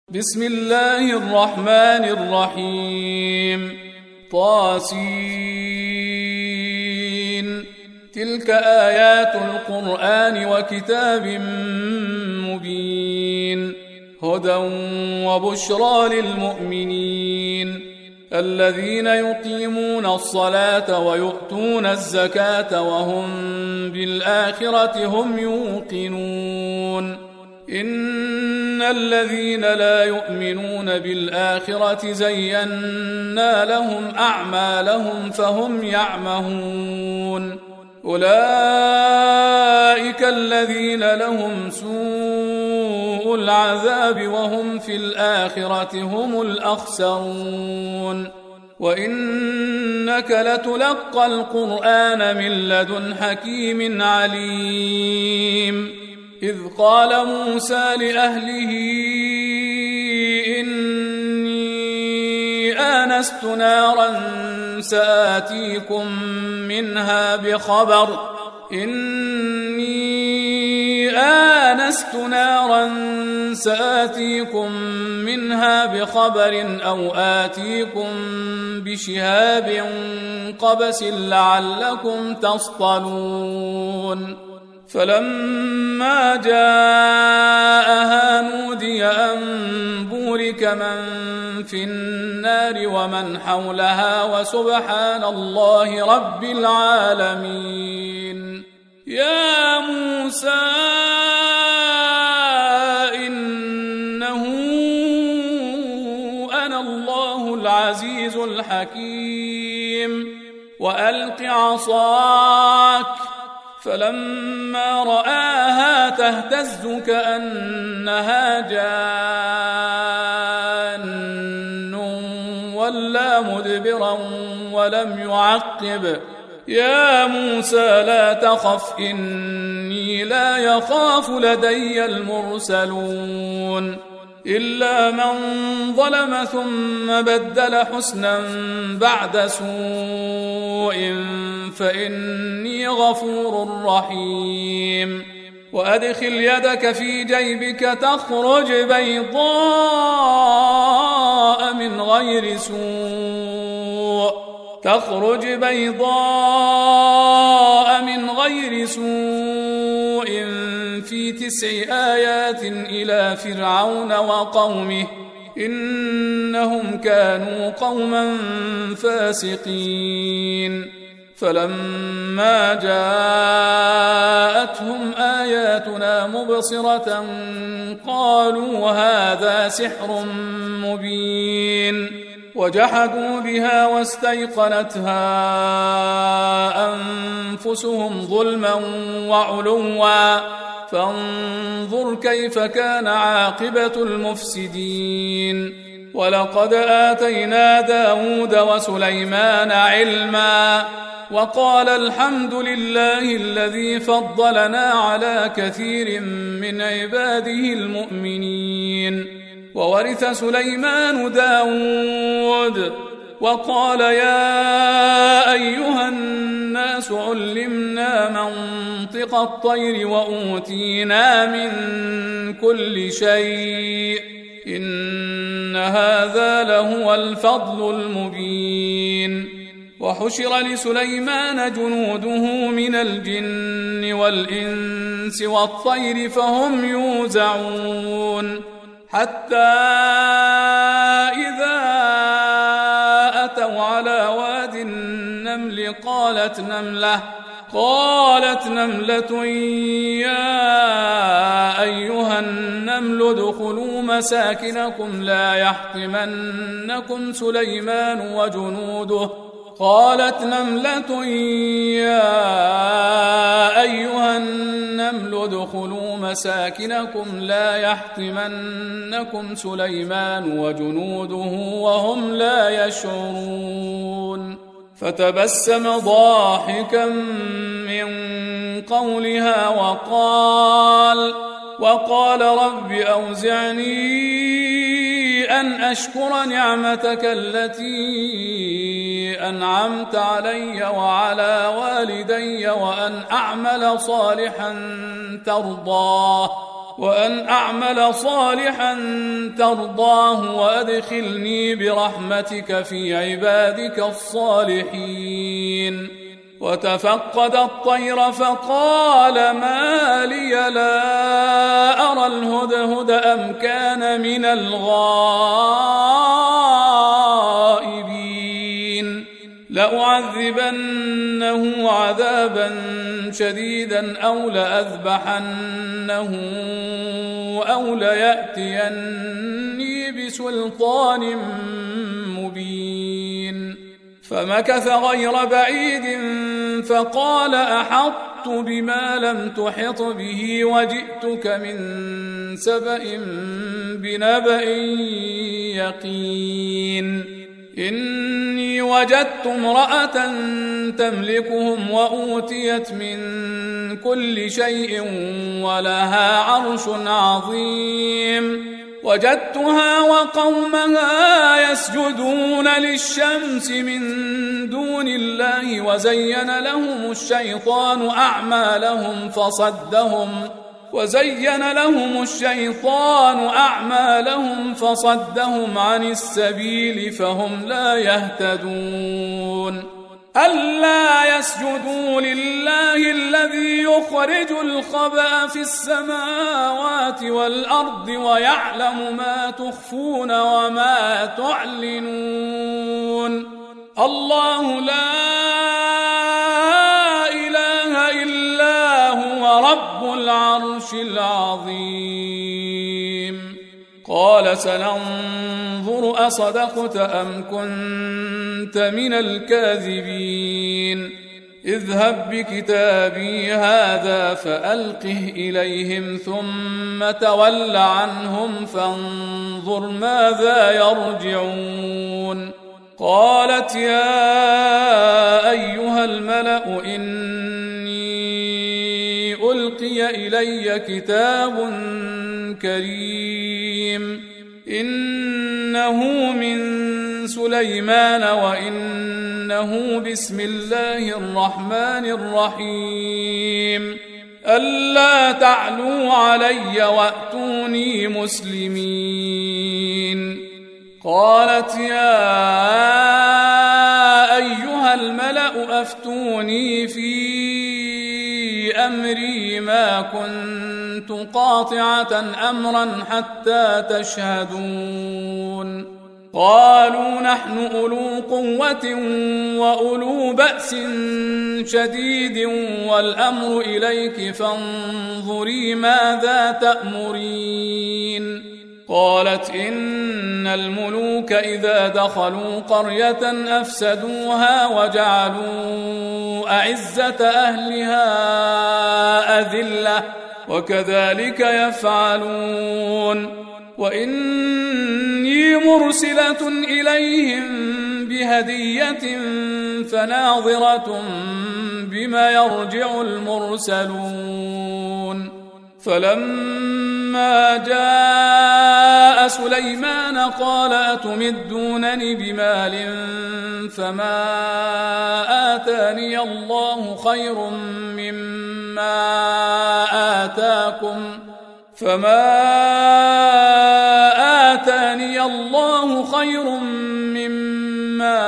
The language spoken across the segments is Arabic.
بسم الله الرحمن الرحيم طاسين تلك آيات القرآن وكتاب مبين هدى وبشرى للمؤمنين الذين يقيمون الصلاة ويؤتون الزكاة وهم بالآخرة هم يوقنون إن الذين لا يؤمنون بالآخرة زينا لهم أعمالهم فهم يعمهون أولئك الذين لهم سوء العذاب وهم في الآخرة هم الأخسرون وإنك لتلقى القرآن من لدن حكيم عليم إذ قال موسى لأهله إني آنست نارا سآتيكم منها بخبر أو آتيكم بشهاب قبس لعلكم تصطلون فلما جاءها نودي أن بورك من في النار ومن حولها وسبحان الله رب العالمين يا موسى إنه أنا الله العزيز الحكيم وألق عصاك فلما رآها تهتز كأنها جان ولا مدبرا ولم يعقب يا موسى لا تخف إني لا يخاف لدي المرسلون إلا من ظلم ثم بدل حسنا بعد سوء فإني غفور رحيم وأدخل يدك في جيبك تخرج بيضاء من غير سوء في 9 آيات إلى فرعون وقومه إنهم كانوا قوما فاسقين فلما جاءتهم آياتنا مبصرة قالوا هذا سحر مبين وجحدوا بها واستيقنتها أنفسهم ظلما وعلوا فانظر كيف كان عاقبة المفسدين ولقد آتينا داود وسليمان علما وقال الحمد لله الذي فضلنا على كثير من عباده المؤمنين وورث سليمان داود وقال يا أيها الناس علمنا منطق الطير وأوتينا من كل شيء إن هذا لهو الفضل المبين وحشر لسليمان جنوده من الجن والإنس والطير فهم يوزعون حتى إذا أتوا على واد النمل قالت نملة يا أيها النمل ادخلوا مساكنكم لا يحطمنكم سليمان وجنوده وهم لا يشعرون فتبسم ضاحكا من قولها وقال رب أوزعني أن أشكر نعمتك التي أنعمت علي وعلى والدي وأن أعمل صالحا ترضاه وأن أعمل صالحا ترضاه وأدخلني برحمتك في عبادك الصالحين. وتفقد الطير فقال ما لي لا أرى الهدهد أم كان من الغائبين لأعذبنه عذابا شديدا أو لأذبحنه أو ليأتيني بسلطان مبين. فمكث غير بعيد فقال أحطت بما لم تحط به وجئتك من سبأ بنبأ يقين. إني وجدت امرأة تملكهم وأوتيت من كل شيء ولها عرش عظيم. وجدتها وقومها يسجدون للشمس من دون الله وزين لهم الشيطان أعمالهم فصدهم عن السبيل فهم لا يهتدون. ألا يسجدوا لله الذي يخرج الخبأ في السماوات والأرض ويعلم ما تخفون وما تعلنون. الله لا إله إلا هو رب العرش العظيم. قال سننظر أصدقت أم كنت من الكاذبين. اذهب بكتابي هذا فألقه إليهم ثم تول عنهم فانظر ماذا يرجعون. قالت يا أيها الملأ إني ألقي إلي كتاب كريم إنه من سليمان وإنه بسم الله الرحمن الرحيم ألا تعلوا علي وأتوني مسلمين. قالت يا أيها الملأ أفتوني في أمري ما كنت قاطعة أمرا حتى تشهدون. قالوا نحن أولو قوة وأولو بأس شديد والأمر إليك فانظري ماذا تأمرين. قالت إن الملوك إذا دخلوا قرية أفسدوها وجعلوا أعزة أهلها أذلة وكذلك يفعلون. وإني مرسلة إليهم بهدية فناظرة بما يرجع المرسلون. فلما جاء سليمان قال أتمدونني بمال فما آتاني الله خير مما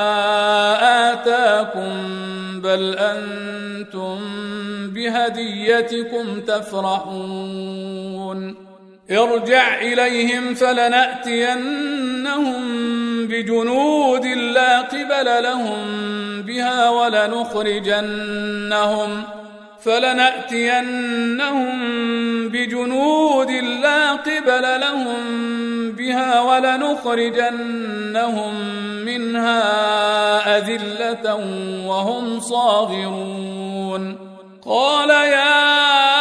آتاكم بل أنتم بهديتكم تفرحون. ارجع إليهم فلنأتينهم بجنود لا قبل لهم بها ولنخرجنهم منها أذلة وهم صاغرون. قال يا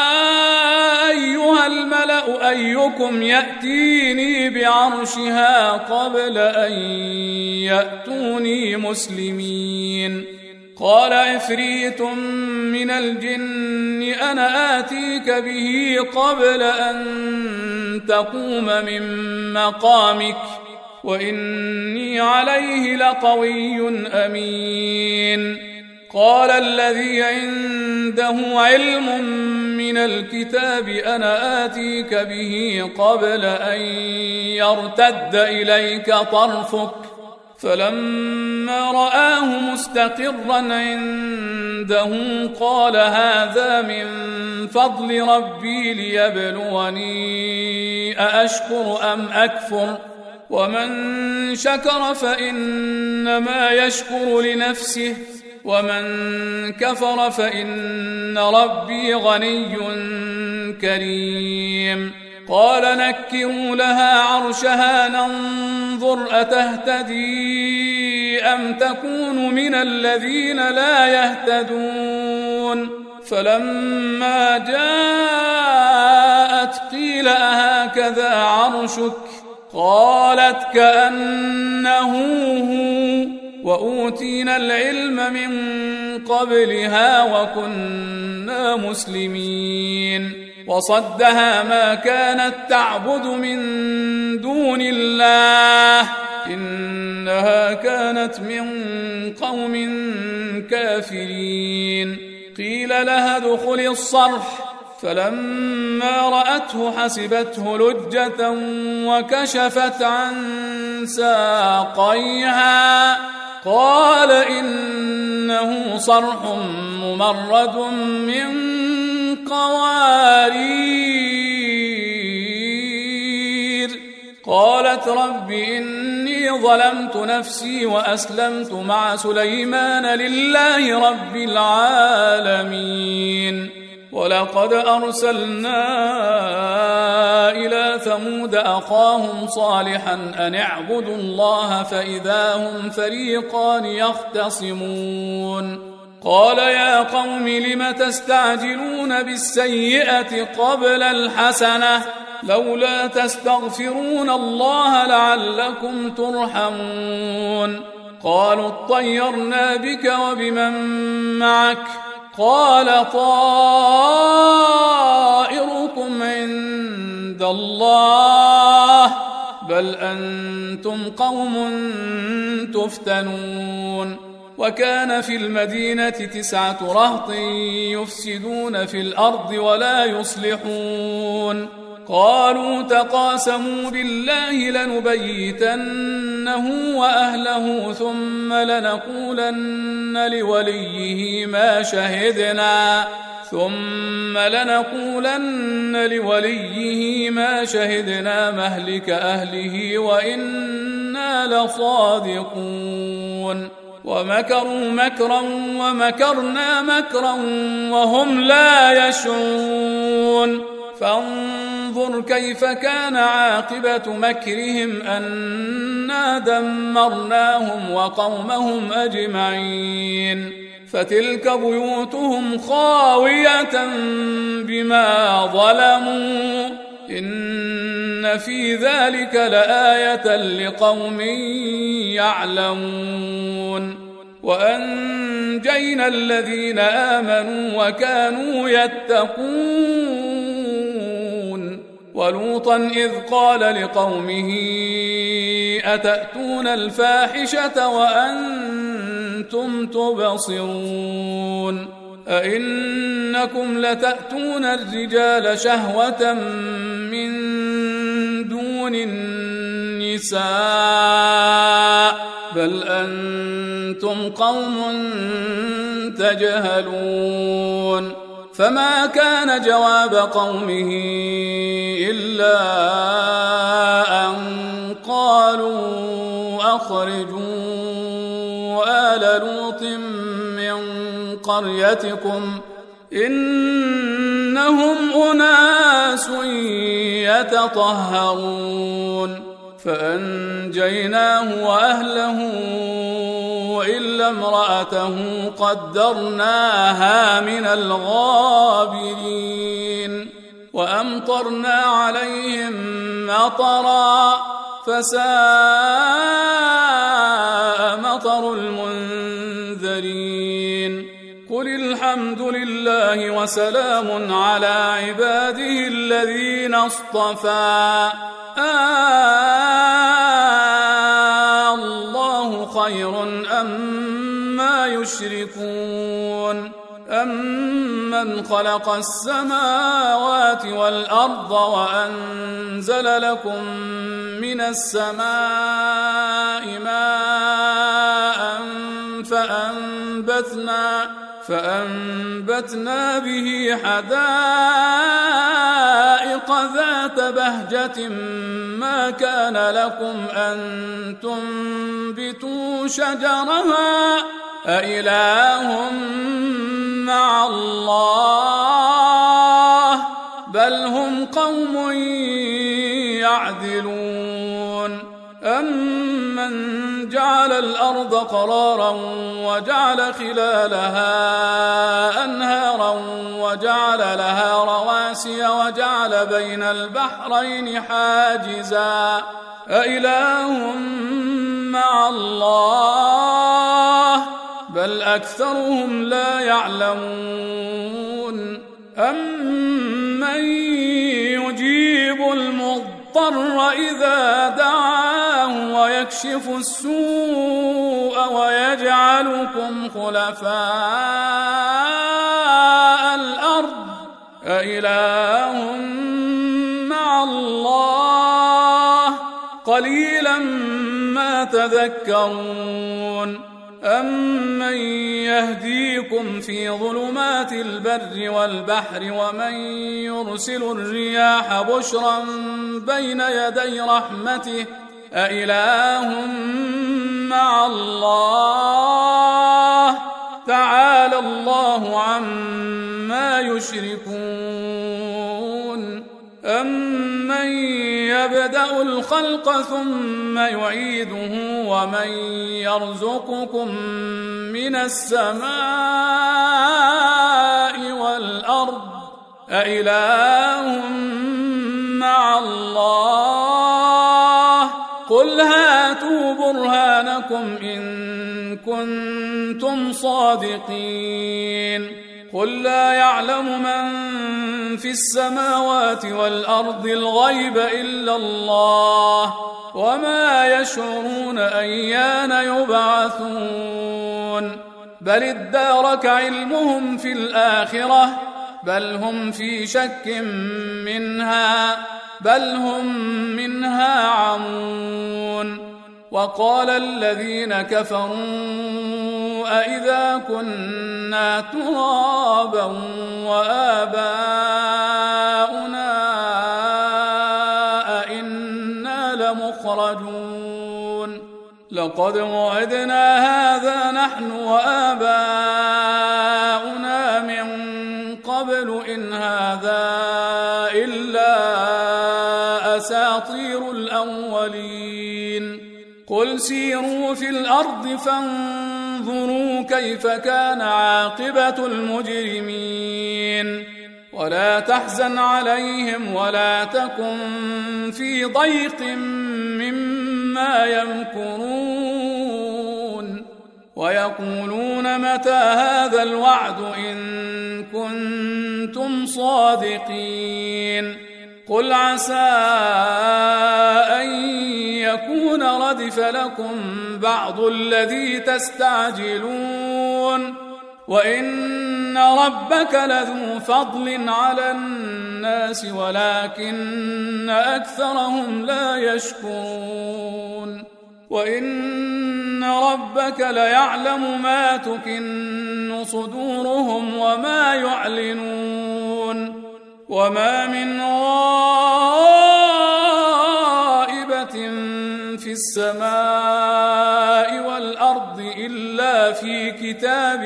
أيها الملأ أيكم يأتيني بعرشها قبل أن يأتوني مسلمين. قال عفريت من الجن أنا آتيك به قبل أن تقوم من مقامك وإني عليه لقوي أمين. قال الذي عنده علم من من الكتاب أنا آتيك به قبل أن يرتد إليك طرفك فلما رآه مستقرا عنده قال هذا من فضل ربي ليبلوني أأشكر أم أكفر ومن شكر فإنما يشكر لنفسه ومن كفر فإن ربي غني كريم قال نكروا لها عرشها ننظر أتهتدي أم تكون من الذين لا يهتدون فلما جاءت قيل أهكذا عرشك قالت كأنه هو وأوتينا العلم من قبلها وكنا مسلمين وصدها ما كانت تعبد من دون الله إنها كانت من قوم كافرين قيل لها ادخل الصرح فلما رأته حسبته لجة وكشفت عن ساقيها قال إنه صرح ممرد من قوارير قالت رب إني ظلمت نفسي وأسلمت مع سليمان لله رب العالمين ولقد أرسلنا إلى ثمود أخاهم صالحا أن اعبدوا الله فإذا هم فريقان يختصمون قال يا قوم لم تستعجلون بالسيئة قبل الحسنة لولا تستغفرون الله لعلكم ترحمون قالوا اطيرنا بك وبمن معك قال طائركم عند الله بل أنتم قوم تفتنون وكان في المدينة 9 رهط يفسدون في الأرض ولا يصلحون قالوا تقاسموا بالله لنبيتنه وأهله ثم لنقولن لوليه ما شهدنا مهلك أهله وإنا لصادقون ومكروا مكرا ومكرنا مكرا وهم لا يشعرون فانظر كيف كان عاقبة مكرهم أنا دمرناهم وقومهم أجمعين فتلك بيوتهم خاوية بما ظلموا إن في ذلك لآية لقوم يعلمون وأنجينا الذين آمنوا وكانوا يتقون ولوطا إذ قال لقومه أتأتون الفاحشة وأنتم تبصرون أئنكم لتأتون الرجال شهوة من دون النساء بل أنتم قوم تجهلون فما كان جواب قومه إلا أن قالوا أخرجوا آل لوط من قريتكم إنهم أناس يتطهرون فأنجيناه وأهله إلا امرأته قدرناها من الغابرين وأمطرنا عليهم مطرا فساء مطر المنذرين قل الحمد لله وسلام على عباده الذين اصطفى الله خير أما يشركون أمن أمن خلق السماوات والأرض وأنزل لكم من السماء ماء فأنبتنا به حدائق ذات بهجة ما كان لكم أن تنبتوا شجرها أإله مع الله بل هم قوم يعدلون أمن جعل الأرض قرارا وجعل خلالها أنهارا وجعل لها رواسي وجعل بين البحرين حاجزا أإله مع الله بل أكثرهم لا يعلمون أمن يجيب المضطر إذا دعاه ويكشف السوء ويجعلكم خلفاء الأرض أإله مع الله قليلا ما تذكرون أمن يهديكم في ظلمات البر والبحر ومن يرسل الرياح بشرا بين يدي رحمته أإله مع الله تعالى الله عما يشركون أمن يبدأ الخلق ثم يعيده ومن يرزقكم من السماء والأرض أإله مع الله قل هاتوا برهانكم إن كنتم صادقين قل لا يعلم من في السماوات والأرض الغيب إلا الله وما يشعرون أيان يبعثون بل ادارك علمهم في الآخرة بل هم في شك منها بل هم منها عمون وقال الذين كفروا أإذا كنا ترابا وآباؤنا أئنا لمخرجون لقد وعدنا هذا نحن وآباؤنا من قبل إن هذا إلا أساطير الأولين قل سيروا في الأرض فانظروا كيف كان عاقبة المجرمين ولا تحزن عليهم ولا تكن في ضيق مما يمكرون ويقولون متى هذا الوعد إن كنتم صادقين قل عسى أن يكون ردف لكم بعض الذي تستعجلون وإن ربك لذو فضل على الناس ولكن أكثرهم لا يشكرون وإن ربك ليعلم ما تكن صدورهم وما يعلنون وما من غائبة في السماء والأرض إلا في كتاب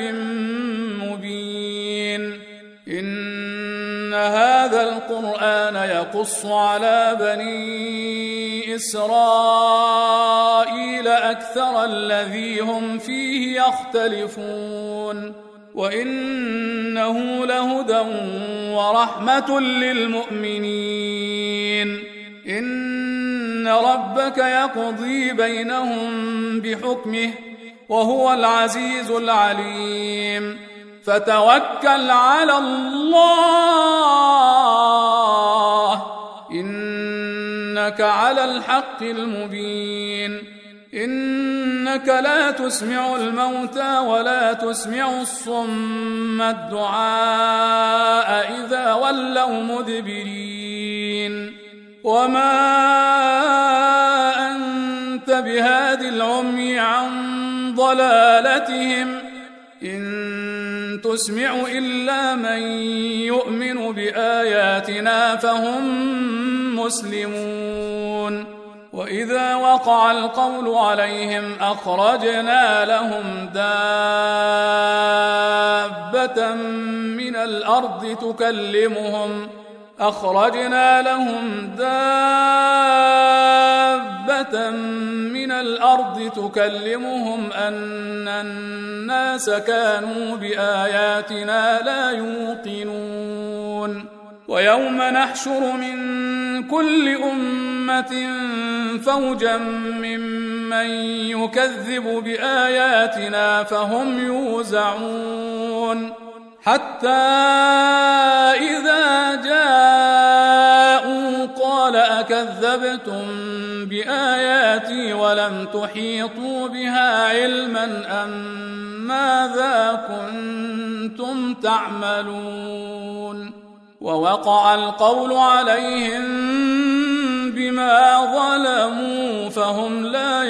مبين إن هذا القرآن يقص على بني إسرائيل أكثر الذي هم فيه يختلفون وإنه لهدى ورحمة للمؤمنين إن ربك يقضي بينهم بحكمه وهو العزيز العليم فتوكل على الله إنك على الحق المبين إنك لا تسمع الموتى ولا تسمع الصم الدعاء إذا ولوا مدبرين وما أنت بهاد العمي عن ضلالتهم إن تسمع إلا من يؤمن بآياتنا فهم مسلمون وإذا وقع القول عليهم أخرجنا لهم دابة من الأرض تكلمهم أن الناس كانوا بآياتنا لا يوقنون ويوم نحشر من كل أمة فوجا ممن يكذب بآياتنا فهم يوزعون حتى إذا جاءوا قال أكذبتم بآياتي ولم تحيطوا بها علما أم ماذا كنتم تعملون ووقع القول عليهم بما ظلموا فهم لا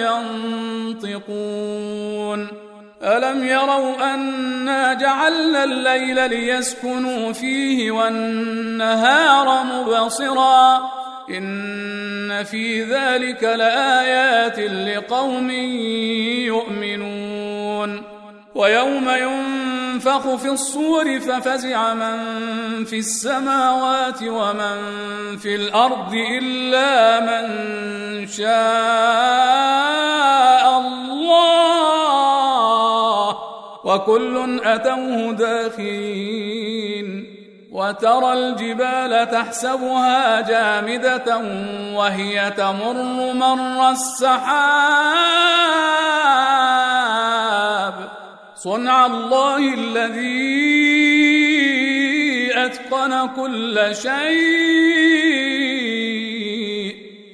ينطقون ألم يروا أنا جعلنا الليل ليسكنوا فيه والنهار مبصرا إن في ذلك لآيات لقوم يؤمنون ويوم ينفخ في الصور ففزع من في السماوات ومن في الأرض إلا من شاء الله وكل أتوه داخرين وترى الجبال تحسبها جامدة وهي تمر مر السحاب صنع الله الذي أتقن كل شيء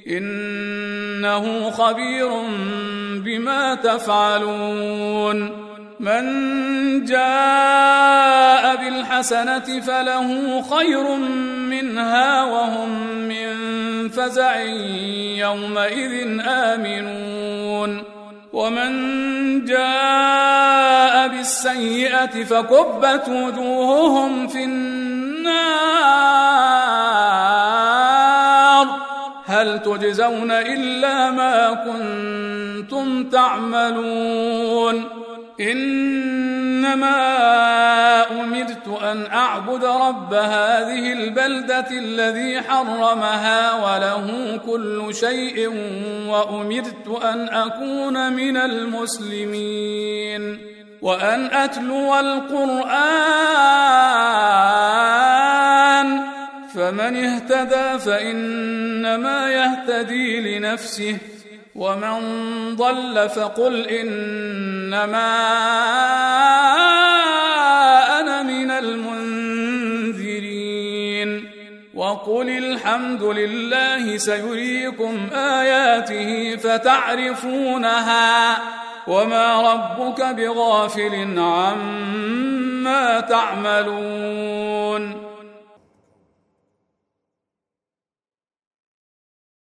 إنه خبير بما تفعلون من جاء بالحسنة فله خير منها وهم من فزع يومئذ آمنون ومن جاء بالسيئة فكبت وجوههم في النار هل تجزون إلا ما كنتم تعملون إنما أمرت أن أعبد رب هذه البلدة الذي حرمها وله كل شيء وأمرت أن أكون من المسلمين وأن أتلو القرآن فمن اهتدى فإنما يهتدي لنفسه ومن ضل فقل إنما أنا من المنذرين وقل الحمد لله سيريكم آياته فتعرفونها وما ربك بغافل عما تعملون